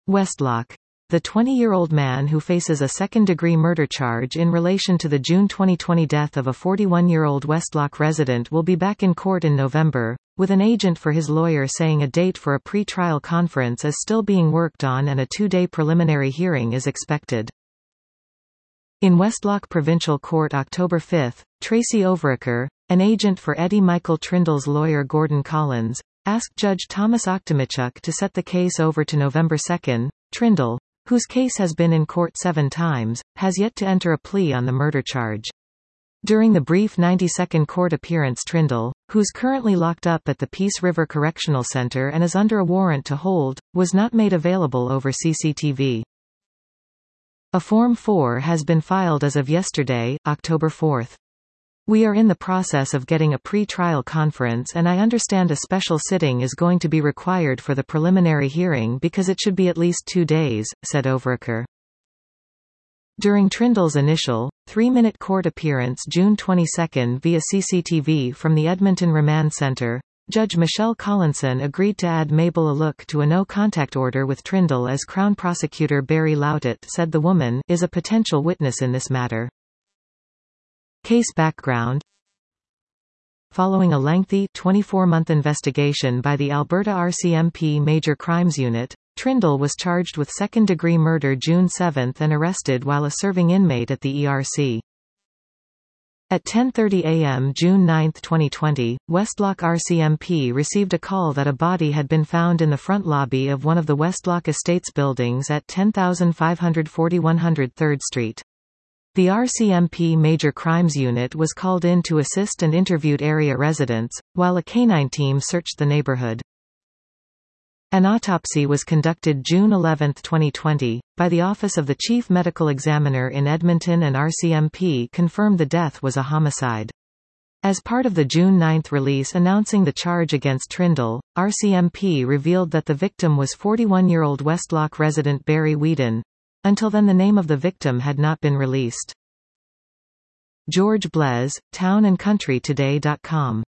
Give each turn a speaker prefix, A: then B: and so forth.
A: Westlock. The 20-year-old man who faces a second-degree murder charge in relation to the June 2020 death of a 41-year-old Westlock resident will be back in court in November, with an agent for his lawyer saying a date for a pre-trial conference is still being worked on and a 2-day preliminary hearing is expected. In Westlock Provincial Court October 5, Tracy Overaker, an agent for Eddie Michael Trindle's lawyer Gordon Collins, asked Judge Thomas Oktimichuk to set the case over to November 2. Trindle, whose case has been in court 7 times, has yet to enter a plea on the murder charge. During the brief 90-second court appearance, Trindle, who's currently locked up at the Peace River Correctional Center and is under a warrant to hold, was not made available over CCTV. A Form 4 has been filed as of yesterday, October 4. We are in the process of getting a pre-trial conference and I understand a special sitting is going to be required for the preliminary hearing because it should be at least 2 days, said Overaker. During Trindle's initial, 3-minute court appearance June 22 via CCTV from the Edmonton Remand Center, Judge Michelle Collinson agreed to add Mabel Aluk to a no-contact order with Trindle as Crown Prosecutor Barry Loutet said the woman is a potential witness in this matter. Case background. Following a lengthy 24-month investigation by the Alberta RCMP Major Crimes Unit, Trindle was charged with second-degree murder June 7 and arrested while a serving inmate at the ERC. At 10:30 a.m. June 9, 2020, Westlock RCMP received a call that a body had been found in the front lobby of one of the Westlock Estates buildings at 10,540 103rd Street. The RCMP Major Crimes Unit was called in to assist and interviewed area residents, while a canine team searched the neighborhood. An autopsy was conducted June 11, 2020, by the Office of the Chief Medical Examiner in Edmonton, and RCMP confirmed the death was a homicide. As part of the June 9 release announcing the charge against Trindle, RCMP revealed that the victim was 41-year-old Westlock resident Barry Whedon. Until then the name of the victim had not been released. George Blez, townandcountrytoday.com